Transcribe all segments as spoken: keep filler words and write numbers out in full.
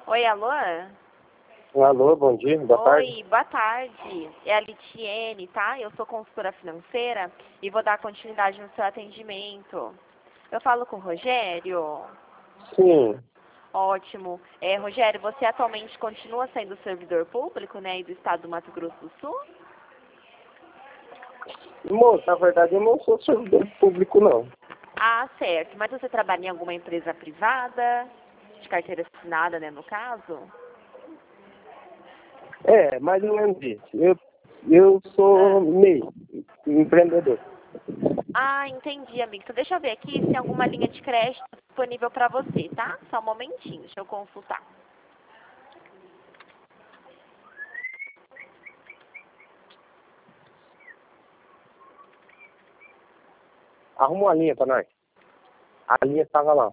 Oi, alô? Alô, bom dia, boa tarde. Oi, boa tarde. É a Litiene, tá? Eu sou consultora financeira e vou dar continuidade no seu atendimento. Eu falo com o Rogério? Sim. Ótimo. É, Rogério, você atualmente continua sendo servidor público, né, aí do estado do Mato Grosso do Sul? Moço, na verdade eu não sou servidor público, não. Ah, certo. Mas você trabalha em alguma empresa privada, de carteira assinada, né, no caso? É, mais ou menos isso. Eu, eu sou Ah. meio empreendedor. Ah, entendi, amigo. Então deixa eu ver aqui se tem alguma linha de crédito disponível para você, tá? Só um momentinho, deixa eu consultar. Arruma uma linha pra nós. A linha tava lá.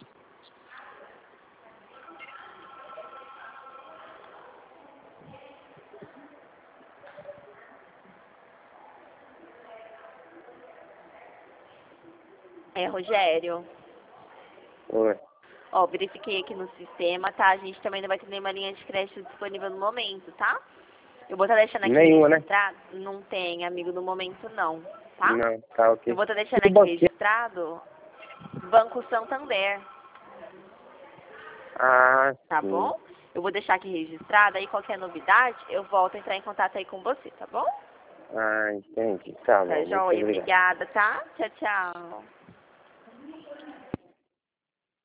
É, Rogério. Oi. Ó, verifiquei aqui no sistema, tá? A gente também não vai ter nenhuma linha de crédito disponível no momento, tá? Eu vou estar deixando aqui Nenhuma, né? registrado. Não tem, amigo, no momento não, tá? Não, tá Eu ok. vou estar deixando Que aqui banquinho? registrado Banco Santander, Ah, tá sim. bom? Eu vou deixar aqui registrado, aí qualquer novidade, eu volto a entrar em contato aí com você, tá bom? Ah, entendi. Tá Tá bom, muito joia, obrigado. obrigada, tá? Tchau, tchau.